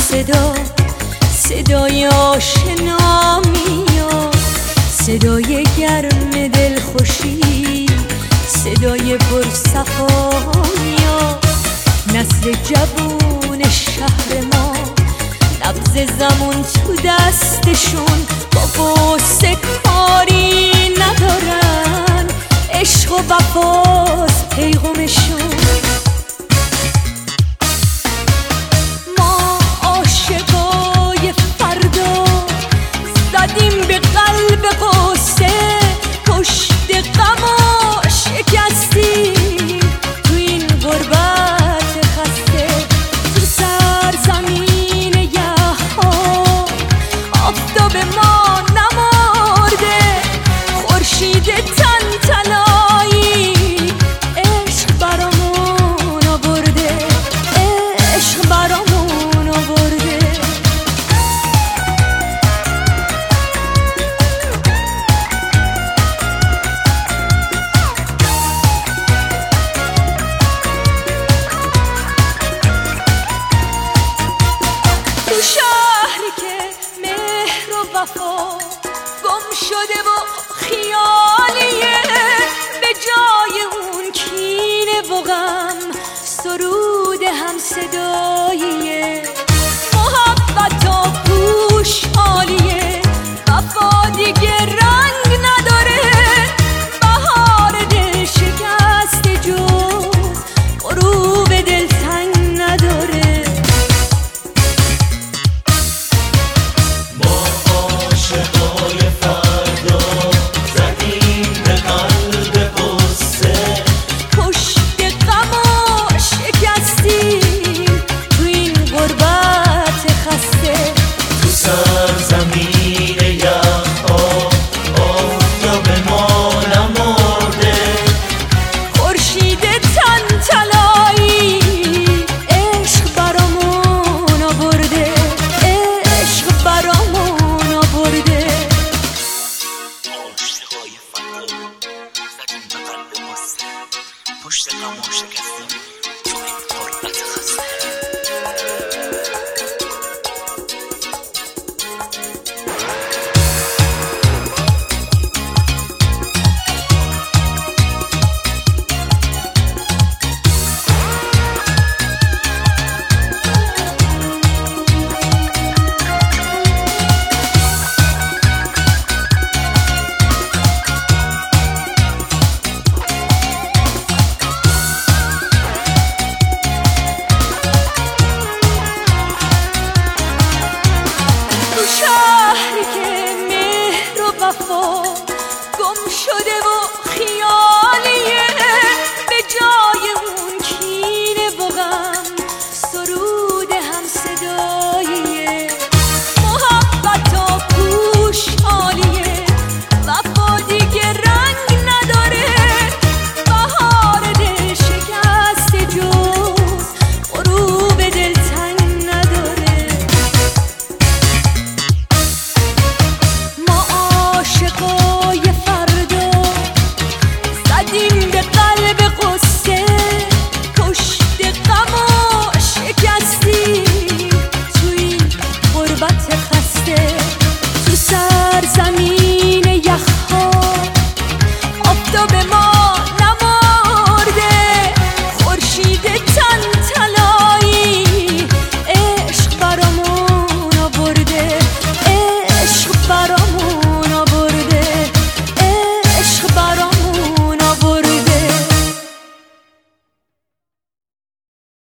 صدای آشنا میاد، صدای گرم دلخوشی، صدای پرصفا میاد. نسل جوون شهر ما نبض زمان تو دستشون، با غصه کاری ندارن، عشق و وفاست پیغامشون. ما عاشقای فردا زدیم به قلب غصه، پشت غم و شکستیم تو این غربت خسته. تو سرزمین یخ‌ها آفتاب ما نمرده، خورشید تن‌تنایی عشق برامون آورده، عشق برامون آورده. تو شهری که مهر و وفا گم شده و